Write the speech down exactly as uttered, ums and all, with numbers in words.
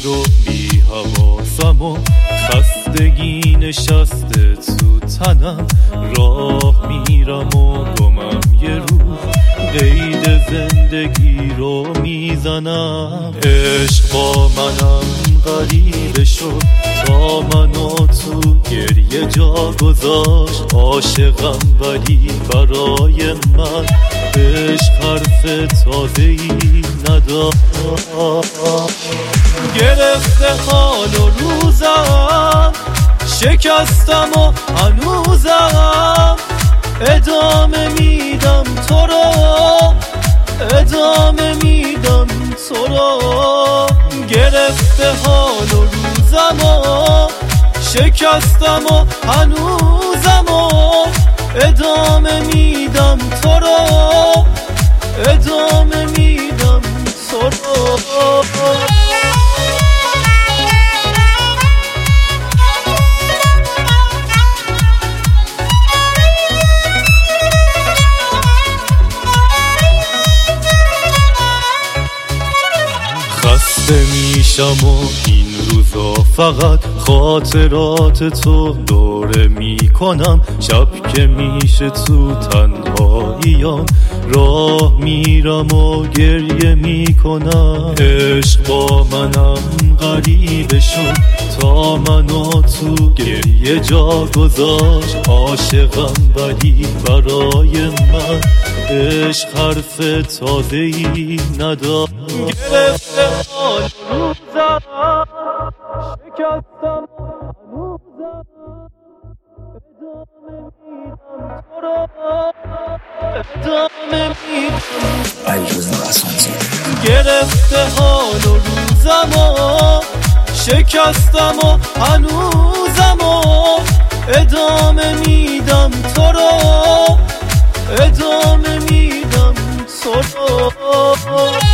شد و بی حواسم و خستگی نشسته تو تنم، راه میرم و گمم یه روز قید زندگی رو میزنم. عشق با منم غریبه شد تا منو تو گریه جا گذاشت. عاشقم ولی برای من عشق حرف تازه‌ای نداشت. گرفته حال و روزم، شکستم و هنوزم ادامه میدم تو رو، ادامه میدم تو رو. گرفته حال و روزم و شکستم و هنوزم و ادامه میدم تو رو، ادامه میدم تو رو. خسته میشم و این روزا فقط خاطرات تو دوره میکنم. شب که میشه تو تنهاییام راه میرم و گریه میکنم. عشق با منم غریبه شد تا منو تو گریه جا گذاشت. عاشقم ولی برای من عشق حرف تازه‌ای نداشت. گرفته حال روزم، شکستم هنوزم ادامه میدم تو رو، ادامه میدم. گرفته حال و روزم و شکستم و هنوزم و ادامه میدم تو رو، ادامه میدم تو رو.